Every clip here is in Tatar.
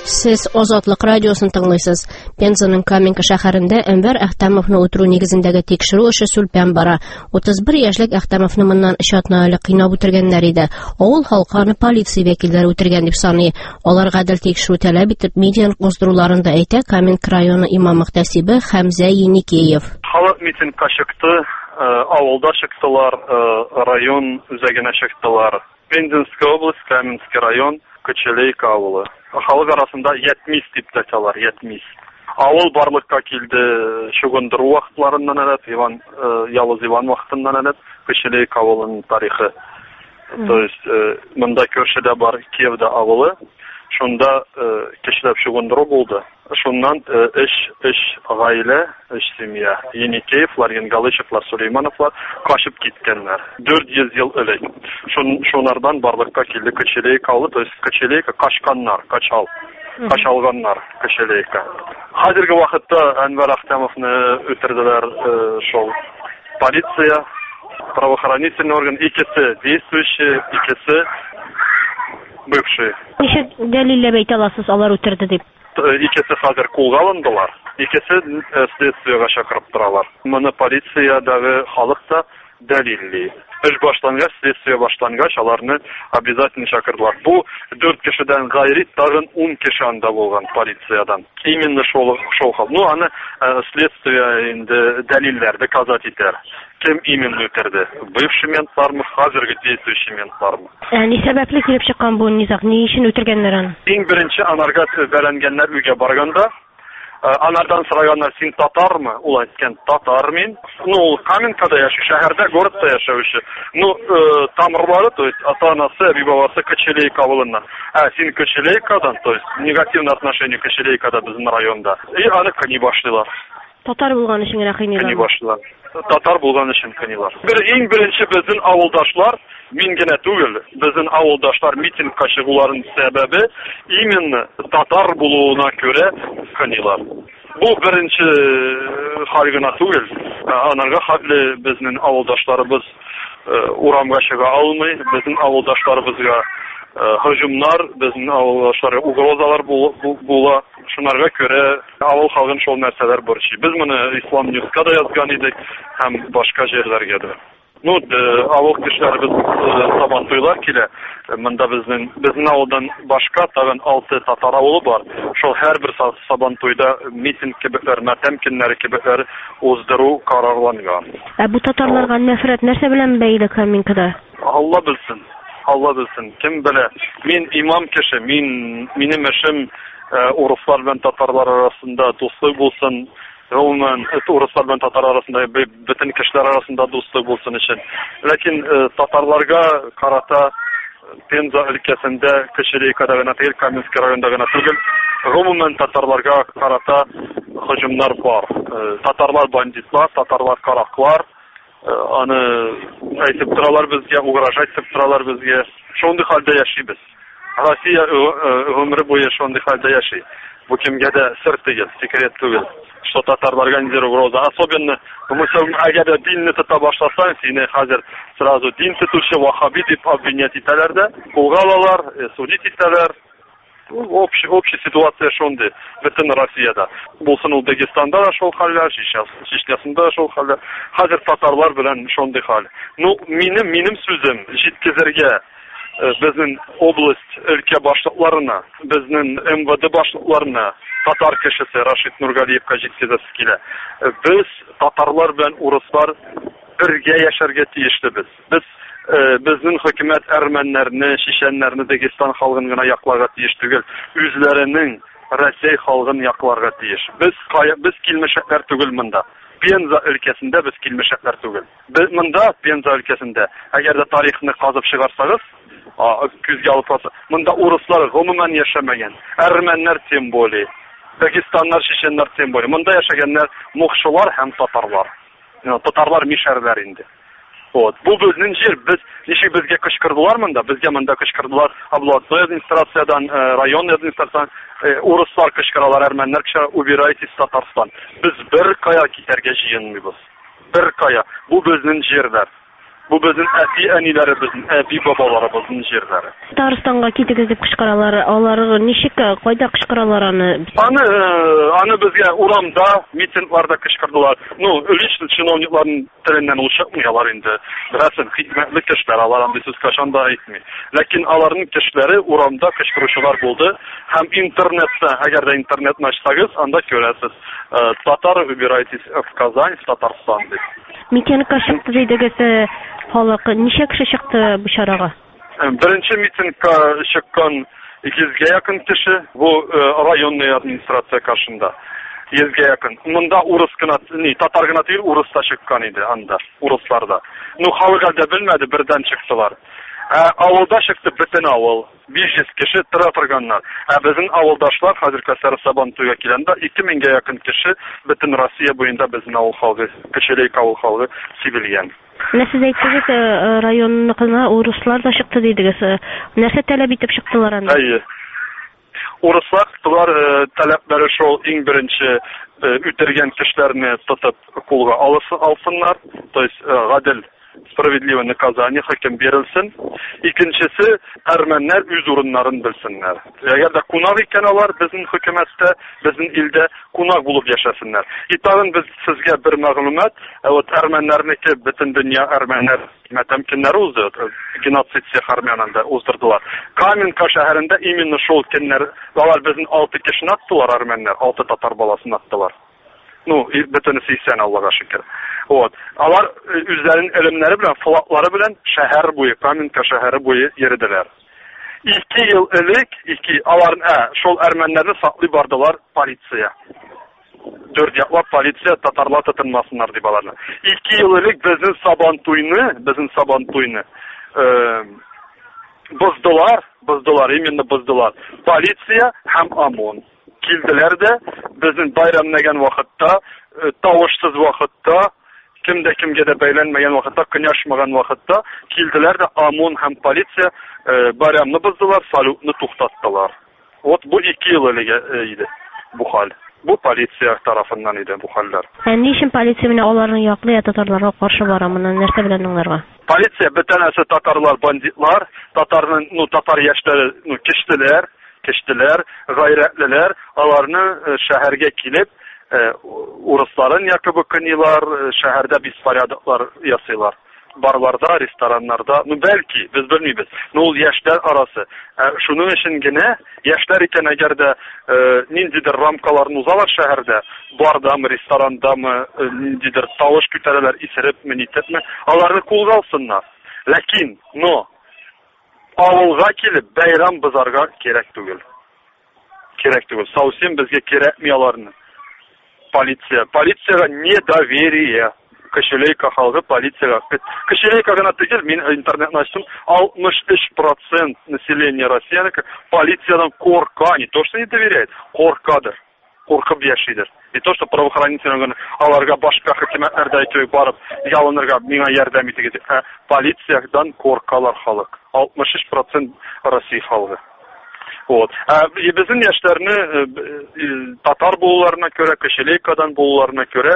Сез Азатлык радиосын тыңлыйсыз. Пензаның Каменка шәһәрендә Әнвәр Әхтәмовны үтерү нигезендәге тикшерү эше сүлпән бара. 31 яшьлек Әхтәмовны моннан 3 атна элек кыйнап үтергәннәр иде. Авыл халкы аны полиция вәкилләре үтергән дип саный. Алар гадел тикшерү таләп итеп медианың куздыруларында әйтә Каменка районы имам мөхтәсибе Хәмзә Еникеев. Халык митингка чыкты, авылда чыктылар, район үзәгенә чыктылар. Пензенская область, Каменский район, Кочелейка авылы. Халык арасында 70 дип тәтәләр, 70. Авыл барлыкка килде, чугындыру вакытларыннан әлеп, Ялыз Иван вакытыннан әлеп, Кочелейка авылының тарихы. То есть, монда көршедә бар Киевда авылы, шунда кешеләп чугындыру булды. Шуннан 3 гаилә, 3 семья, Еникеевлар, Янгалычевлар, Сулеймановлар качып киткәннәр. 400 ел элек. Шунардан барлыкка килде Кочелейка авылы, то есть Кочелейка качканнар, качалганнар Кочелейка. Хәзерге вакытта Әнвәр Әхтәмовны үтерделәр шул полиция, правоохранительный орган, икесе действующие, икесе бывшие. Ничек дәлилләп әйтә аласыз, алар үтерде дип? Икесе хәзер кулга алындылар, икесе следствиягә чакырып торалар. Моны полициядәге халык та дәлилли. Эш башлангач, следствие башлангач, аларны обязательно чакырдылар. Бу 4 кешедән гайри тагын 10 кеше анда булган полициядан. Именно шул хал. Ну, аны следствие инде дәлилләр доказать итәр. Кем именно үтерде? Бывший ментлармы, хәзерге действующий ментлармы? Ни сәбәпле килеп чыккан бу низак? Ни өчен үтергәннәр аны? Иң беренче анарга бәрәнгәннәр үгә барганда, анардан сораганнар, син татармы? Ул әйткән, татар мин. Ну, Каменкада яши, шәһәрдә, городта яшәүче. Ну, тамырлары, то есть ата-анасы, бабасы Кочелейка авылыннан. Син Кочелейкадан, то есть негативное отношение Кочелейкада безнең районда. И аны кыни башлыйлар. Татар булган өчен генә кыйныйлар. Кыни башлыйлар. Татар булган өчен кынилар. Иң беренче безнең авылдашлар, мин генә түгел, безнең авылдашлар митингка чыгуларының сәбәбе именно татар булуына күрә кынилар. Бу беренче хәл генә түгел. Анарга хәтле безнең авылдашларыбыз урамга чыга алмый, безнең авылдашларыбызга һөҗүмнәр, безнең авылдашларга угрозалар була. Шунарга күрә авыл халкын шул нәрсәләр борчый. Без моны Ислам Ньюска да язган идек, һәм башка җирләргә дә. Ну, авыл кешеләребез сабантуйлар килә. Монда безнең авылдан башка тагын 6 татар авылы бар. Шул һәрбер сабантуйда митинг кебекләр, матәм көннәре кебекләр уздыру карарланган. Бу татарларга нәфрәт нәрсә белән бәйле Каменкада? Алла белсен. Кем белә? Мин имам кеше, минем эшем урыслар белән татарлар арасында дуслык булсын, гомумән урыслар белән татар арасында бөтен кешеләр арасында дуслык булсын өчен. Ләкин татарларга карата Пенза өлкәсендә, Кочелейкада гына түгел, Каменский районында гына түгел, гомумән татарларга карата һөҗүмнәр бар. Татарлар бандитлар, татарлар караклар, аны әйтеп торалар безгә, угрожать итеп торалар безгә. Шундый хәлдә яшибез. Россия гомере буе шундый хәлдә яши. Бу кемгә дә сер түгел, секрет түгел. Что татарларга ниндидер угроза. Особенно, әгәр динне тота башласаң, сине хәзер сразу дин тотучы вахаби дип обвинять итәләр дә, кулга алалар, судить итәләр. Общая ситуация шундый, бөтен Россиядә. Булсын ул Дагестанда да шул хәлләр, Чечнясында да шул хәлләр. Хәзер татарлар белән шундый хәл. Ну, минем сүзем җиткезергә безнең область өлкә башлыкларына, безнең МВД башлыкларына, татар кешесе Рашид Нургалиевка җиткезәсе килә. Без татарлар белән урыслар бергә яшәргә тиешлебез. Безнең хөкүмәт әрмәннәрне, чеченнәрне, Дагестан халкын гына якларга тиеш түгел, үзләренең Россия халкын якларга тиеш. Без килмешәкләр түгел монда. Пенза өлкәсендә без килмешәкләр түгел. Монда Пенза өлкәсендә, әгәр дә тарихны казып чыгарсагыз, күзгә алып алсагыз, монда урыслар гомумән яшәмәгән. Әрмәннәр тем более, Дагестаннар, чеченнар тем более. Монда яшәгәннәр мухшылар һәм татарлар. Татарлар мишәрләр инде. Вот. Бу безнең җир, ничек безгә кычкырдылар монда? Безгә монда кычкырдылар областной администрациядан, районный администрациядан, урыслар кычкыралар, әрмәннәр кычкыра, убирайтесь Татарстан. Без бер кая китәргә җыенмыйбыз. Бер кая. Бу безнең җирләр. Бу безнең әти-әниләребезнең, әби-бабаларыбызның җирләре. Татарстанга китегез дип кычкыралар. Алар ничек, кайда кычкыралар аны? Аны безгә урамда, митингларда кычкырдылар. Лично чиновникларның теленнән ул чыкмыйлар инде. Рәсем хикмәтле кешеләр, алар андый сүз кашан да әйтми. Ләкин аларның кешеләре урамда кычкыручылар булды. Һәм интернетта, әгәр дә интернетны ачсагыз, анда күрәсез. Татар выбирайтесь в Казань, в Татарстан дип. Митингка чыкты дидегез, халык ничә кеше чыкты бу чарага? Беренче митингка чыккан 200-гә якын кеше, бу районный администрация каршында. 100-гә якын. Монда урыс кына, татар гына түгел, урыс та чыккан иде анда, урысларда. Халык да белмәде, бердән чыктылар. Авылда чыкты бөтен авыл. 500 кеше тора торганнар. Безнең авылдашлар хәзер Кәсәр Сабантуйга килгәндә 2000-гә якын кеше бөтен Россия буенда безнең авыл халкы, Кечелек авыл халкы сибелгән. Сез әйттегез, районныкына урыслар да чыкты дидегез. Нәрсә таләп итеп чыктылар анда? Урыслар таләпләре шул иң беренче үтергән кешеләрне тотып кулга алсыннар, то есть гадел, справедливое наказание, хөкем бирелсен. Икенчесе, әрмәннәр үз урыннарын белсеннәр. Әгәр дә кунак икән алар безнең хөкүмәттә, безнең илдә кунак булып яшәсеннәр. Тагын без сезгә бер мәгълүмат, әрмәннәрнеке бөтен дөнья әрмәннәр мәтәмкиннәр узды, геноцид армянында уздырдылар. Каменка шәһәрендә именно шул көннәр, алар безнең 6 кешене аттылар әрмәннәр, 6 татар баласын аттылар. Бөтенесе исән, Аллага шөкер. Алар үзләренең элемнәре белән, флаглары белән шәһәр буе, Каменка шәһәре буе йөрделәр. 2 ел элек, шул әрмәннәрне саклый бардылар полиция. 4 яклап полиция татарлар тотынмасыннар дип аларны. 2 ел элек безнең Сабантуйны боздылар, именно боздылар. Полиция һәм ОМОН. Килделәр дә безнең байрамнаган вакытта, тавышсыз вакытта, кемгә дә бәйләнмәгән вакытта, кыняшмаган вакытта килделәр дә ОМОН һәм полиция байрамны боздылар, салютны туктаттылар. Бу 2 ел элек иде бу хәл. Бу полиция тарафыннан иде бу хәлләр. Ни өчен полиция менә аларны яклый, татарларга каршы бара, моны нәрсә белән аңларга? Полиция бөтенесе татарлар бандитлар, татар яшьләре кештеләр, гайрәтлеләр, аларны шәһәргә килеп, урысларын якобы кынилар, шәһәрдә беспорядоклар ясыйлар. Барларда, рестораннарда, бәлки, без белмибез. Ул яшьләр арасы. Шуның өчен генә яшьләр икән, әгәр дә ниндидер рамкаларны узалар шәһәрдә, бардамы, ресторандамы, ниндидер тавыш күтәрәләр, исерепме, нитепме, аларны кулга алсыннар. Ләкин, авылга килеп бәйрам бозарга кирәк түгел. Совсем безгә кирәкми аларны. Полициягә недоверие. Кечелейка халкы полициягә. Кечелейка гына түгел, мин интернетны ачтым, 63% населения России полициядан корка, не то что не доверяет, коркадыр. Коркып яшидер. Не то что правоохранительные аларга башка хөкүмәтләрдә әйтү барып ялынырга, миңа ярдәм итегез. Полициядан коркалар халык. 63% Россия халкы. Безнең яшьләрне татар булуларына күрә, Кечелейкадан булуларына күрә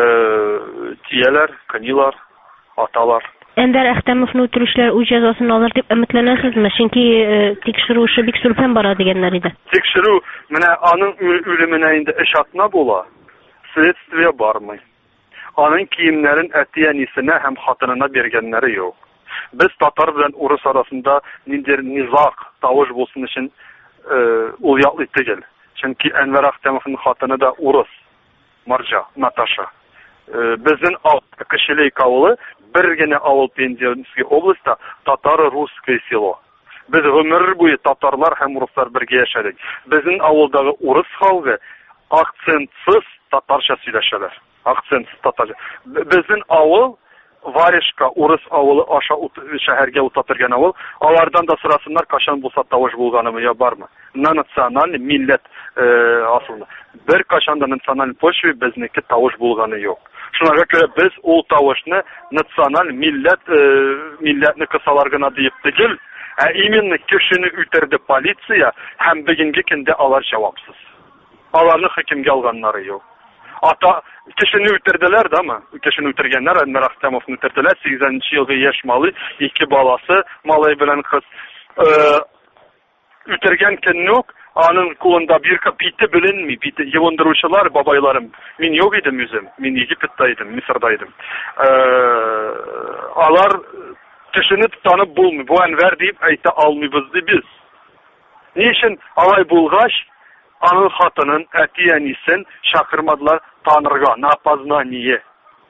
тияләр, кынилар, аталар. Әнвәр Әхтәмовны үтерүчеләр үз җәзасын алыр дип өметләнәсезме? Чөнки тикшерү эше бик сүлпән бара дигәннәр иде. Тикшерү, менә аның үлеменә инде эш атна була. Следствие бармый. Аның киемнәрен әти-әнисенә һәм хатынына биргәннәре юк. Без татар белән урыс арасында ниндидер низак, тавыш булсын өчен ул яклый түгел. Чөнки Әнвәр Әхтәмовның хатыны да урыс, Марҗа, Наташа. Безнең Кечелейка авылы бер генә авыл Пензенский областьта татаро-русское село. Без гомер буе татарлар һәм урыслар бергә яшәдек. Безнең авылдагы урыс халкы акцентсыз татарча сөйләшәләр. Акцентсыз татарча. Безнең авыл Варежка, урыс авылы аша шәһәргә утатырган авыл, алардан да сорасыннар, кашан булса тавыш булганымы я бармы. Национальный милләт асылында. Бер кашан да национальный почве безнеке тавыш булганы юк. Шуңарга күрә без ул тавышны националь милләтне кысалар гына дип түгел, именно кешене үтерде полиция һәм бүгенге көндә алар җавапсыз. Аларны хөкемгә алганнары юк. Кешене үтерделәр дә ма? Кешене үтергәннәр, Әнвәр Әхтәмовны үтерделәр. 8нче елгы яшь малый, 2 баласы, малай белән кыз. Үтергән көннек аның кулында бирка пите беленми, пите йылындыручылар бабайларым. Мин юк идем үзем, мин Египетта идем, Мисырда идем. Алар кешене танып булмый, бу Әнвәр дип әйтә алмыйбыз ди без. Ни өчен алай булгач, аның хатынын, әти-әнисен чакырмадылар танырга, на опознание.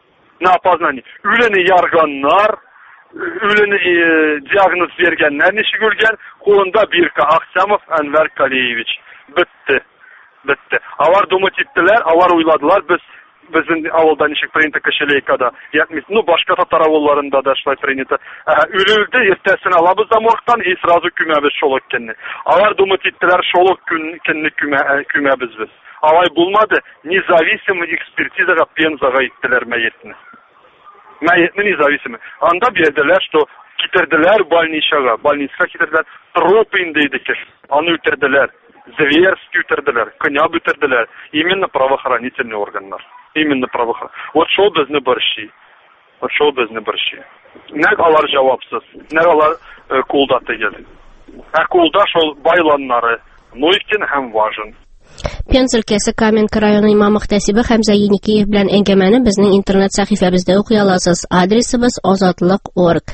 Үлене ярганнар, үлене диагноз бергәннәр, ничек үлгән, кулында бирка Әхтәмов Әнвәр Калиевич. Бетте. Алар думать иттеләр, алар уйладылар, безнең авылда ничек принято Кошелейкада. Башка татар авылларында да шулай принято. Үлелде, иртәсен алабыз да моргтан и сразу күмәбез шолок көнне. Алар думать иттеләр, шолок көнне күмәбез без. Алай булмады, независимый экспертизага Пензага иттеләр мәетне. Мәетне независимый. Анда берделәр, что китерделәр больницага китерделәр, труп инде иде кеш. Аны үтерделәр, зверски үтерделәр, коня үтерделәр. Именно правоохранительные органнар. Вот шул безне борчый. Нәг алар җавапсыз, нәг алар кулда тегел. Кулда шул байланнары, мөмкин һәм важен. Пенза өлкәсе Каменка районы имам-мөхтәсибе Хәмзә Еникеев белән әңгәмәне безнең интернет сәхифәбездә укый аласыз. Адресыбыз azatlıq.org.